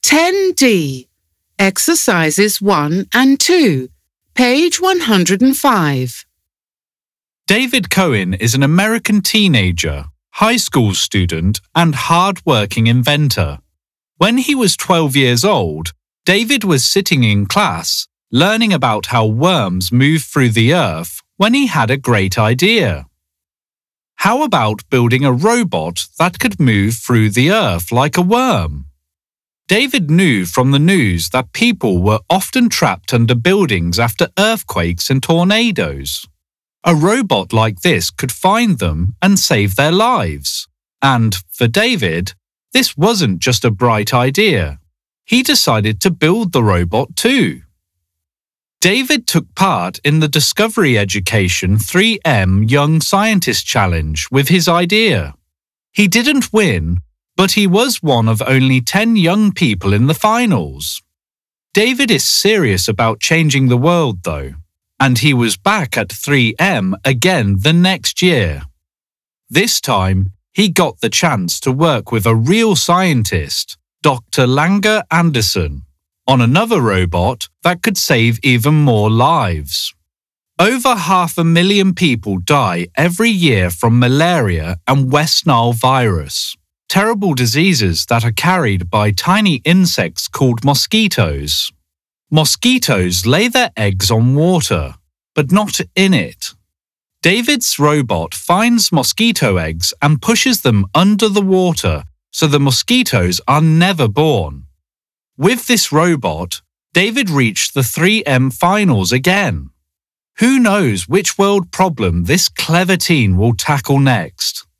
10D, Exercises 1 and 2, page 105. David Cohen is an American teenager, high school student, and hard-working inventor. When he was 12 years old, David was sitting in class, learning about how worms move through the earth when he had a great idea. How about building a robot that could move through the earth like a worm? David knew from the news that people were often trapped under buildings after earthquakes and tornadoes. A robot like this could find them and save their lives. And for David, this wasn't just a bright idea. He decided to build the robot too. David took part in the Discovery Education 3M Young Scientist Challenge with his idea. He didn't win, but he was one of only 10 young people in the finals. David is serious about changing the world, though, and he was back at 3M again the next year. This time, he got the chance to work with a real scientist, Dr. Langer Anderson, on another robot that could save even more lives. Over 500,000 people die every year from malaria and West Nile virus, terrible diseases that are carried by tiny insects called mosquitoes. Mosquitoes lay their eggs on water, but not in it. David's robot finds mosquito eggs and pushes them under the water so the mosquitoes are never born. With this robot, David reached the 3M finals again. Who knows which world problem this clever teen will tackle next?